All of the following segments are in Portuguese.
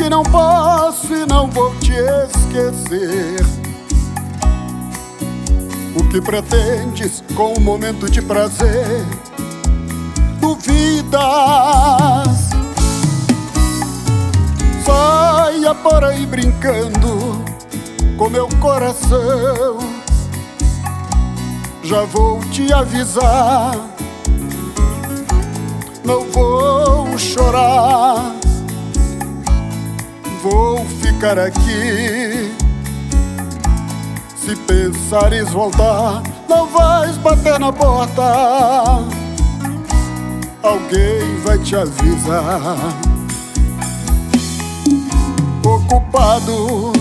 e não posso e não vou te esquecer. O que pretendes com um momento de prazer? Duvidas? Saia por aí brincando com meu coração. Já vou te avisar, não vou chorar. Vou ficar aqui. Se pensares voltar, não vais bater na porta. Alguém vai te avisar. Ocupado,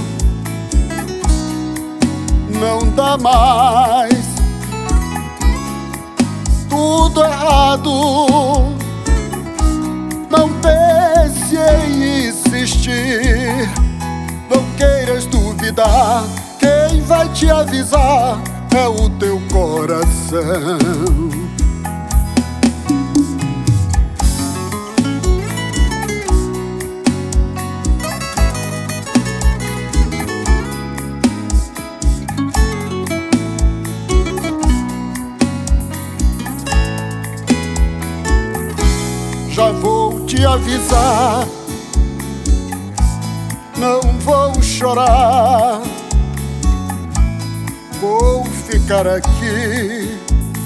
não dá mais. Tudo errado. Não pense em insistir. Não queiras duvidar. Quem vai te avisar é o teu coração. Já vou te avisar, não vou chorar. Vou ficar aqui.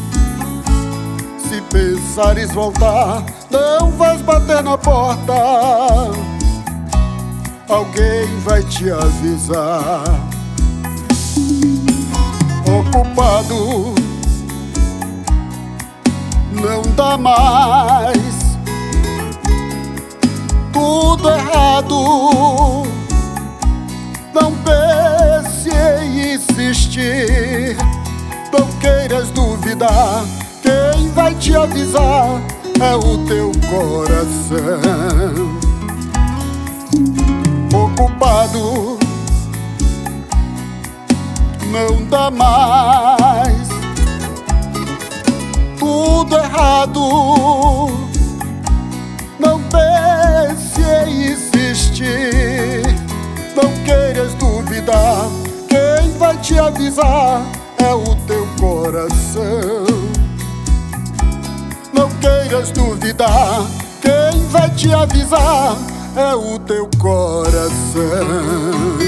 Se pensares voltar, não vais bater na porta. Alguém vai te avisar. Ocupado, não dá mais. Tudo errado. Não pense em insistir. Não queiras duvidar. Quem vai te avisar é o teu coração. Ocupado, não dá mais. Tudo errado. Não pense em insistir. Não queiras duvidar. Quem vai te avisar é o teu coração. Não queiras duvidar. Quem vai te avisar é o teu coração.